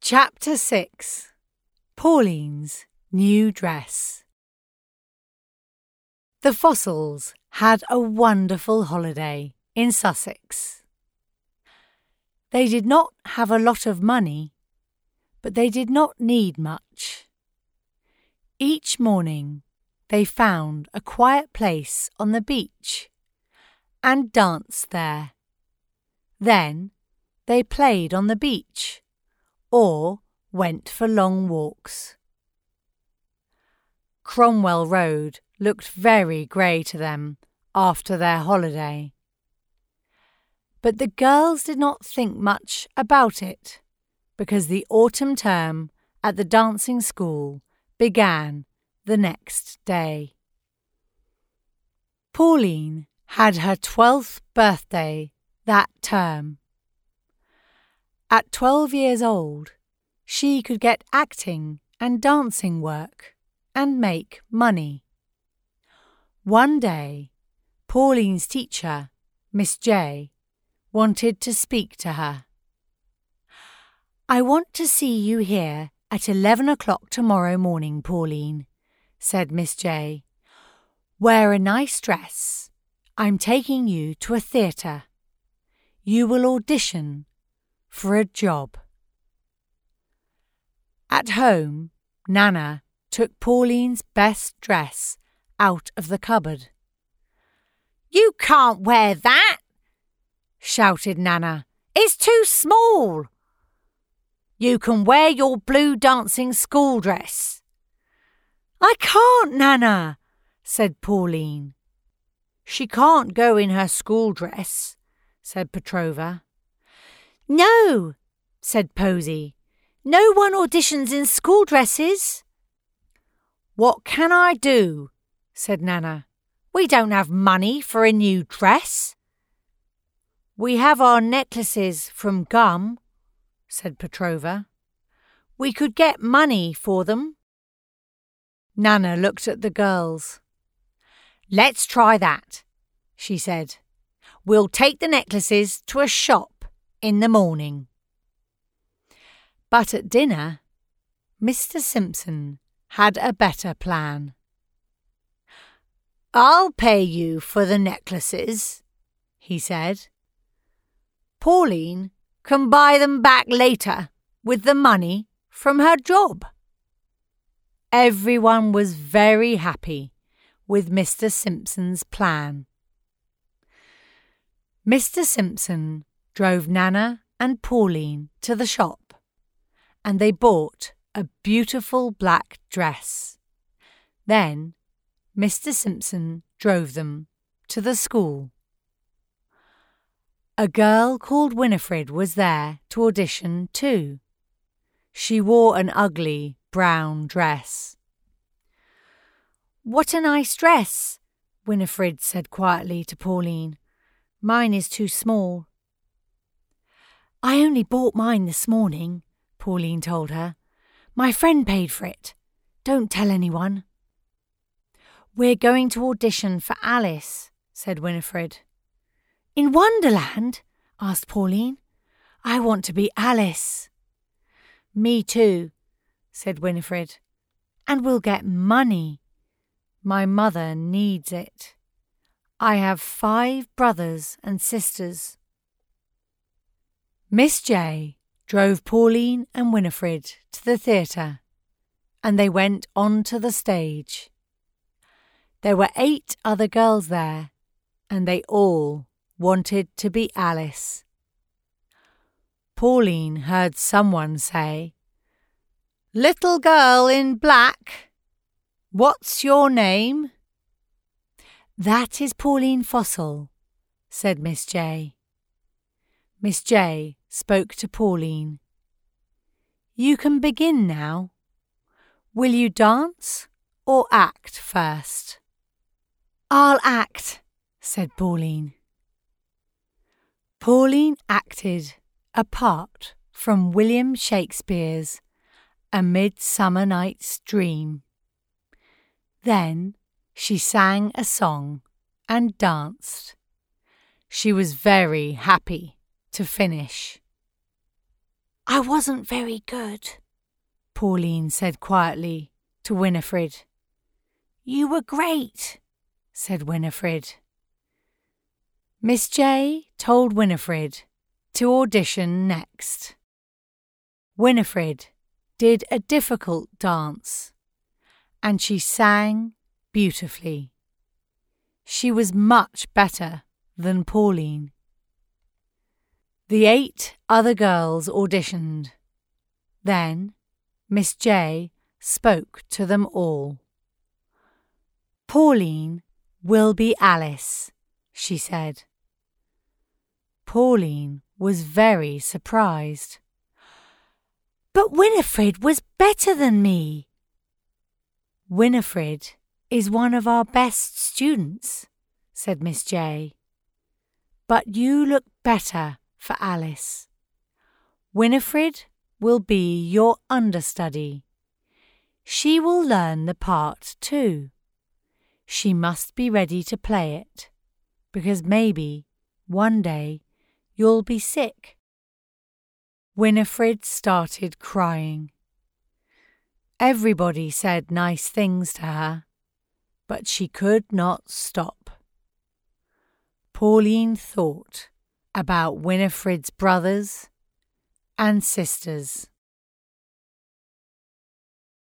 Chapter 6. Pauline's New Dress. The Fossils had a wonderful holiday in Sussex. They did not have a lot of money, but they did not need much. Each morning they found a quiet place on the beach and danced there. Then they played on the beach or went for long walks. Cromwell Road looked very grey to them after their holiday. But the girls did not think much about it, because the autumn term at the dancing school began the next day. Pauline had her 12th birthday that term. At 12 years old, she could get acting and dancing work and make money. One day, Pauline's teacher, Miss J, wanted to speak to her. "I want to see you here at 11 o'clock tomorrow morning, Pauline," said Miss J. "Wear a nice dress. I'm taking you to a theatre. You will audition for a job." At home, Nana took Pauline's best dress out of the cupboard. "You can't wear that!" shouted Nana. "It's too small." "You can wear your blue dancing school dress." "I can't, Nana," said Pauline. "She can't go in her school dress," said Petrova. "No," said Posy. "No one auditions in school dresses." "What can I do?" said Nana. "We don't have money for a new dress." "We have our necklaces from Gum," said Petrova. "We could get money for them." Nana looked at the girls. "Let's try that," she said. "We'll take the necklaces to a shop in the morning." But at dinner, Mr. Simpson had a better plan. "I'll pay you for the necklaces," he said. "Pauline can buy them back later with the money from her job." Everyone was very happy with Mr. Simpson's plan. Mr. Simpson drove Nana and Pauline to the shop, and they bought a beautiful black dress. Then Mr. Simpson drove them to the school. A girl called Winifred was there to audition too. She wore an ugly brown dress. "What a nice dress," Winifred said quietly to Pauline. "Mine is too small." "I only bought mine this morning," Pauline told her. "My friend paid for it. Don't tell anyone." "We're going to audition for Alice," said Winifred. "In Wonderland?" asked Pauline. "I want to be Alice." "Me too," said Winifred. "And we'll get money. My mother needs it. I have 5 brothers and sisters." Miss J drove Pauline and Winifred to the theatre, and they went on to the stage. There were 8 other girls there, and they all wanted to be Alice. Pauline heard someone say, "Little girl in black, what's your name?" "That is Pauline Fossil," said Miss J. Miss J spoke to Pauline. "You can begin now. Will you dance or act first?" "I'll act," said Pauline. Pauline acted a part from William Shakespeare's A Midsummer Night's Dream. Then she sang a song and danced. She was very happy to finish. I wasn't very good, Pauline said quietly to Winifred. You were great, said Winifred. Miss J told Winifred to audition next. Winifred did a difficult dance, and she sang beautifully. She was much better than Pauline. The 8 other girls auditioned. Then Miss J spoke to them all. Pauline will be Alice, she said. Pauline was very surprised. But Winifred was better than me. Winifred is one of our best students, said Miss J. But you look better for Alice. Winifred will be your understudy. She will learn the part too. She must be ready to play it, because maybe one day you'll be sick. Winifred started crying. Everybody said nice things to her, but she could not stop. Pauline thought about Winifred's brothers and sisters.